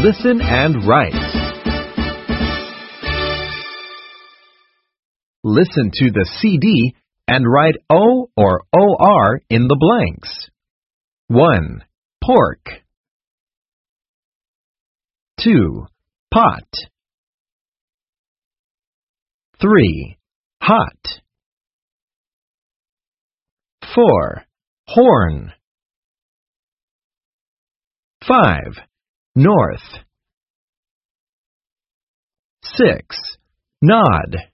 Listen and write. Listen to the CD and write O or OR in the blanks. 1. Pork. 2. Pot. 3. Hot. 4. Horn. 5. North. 6. Nod.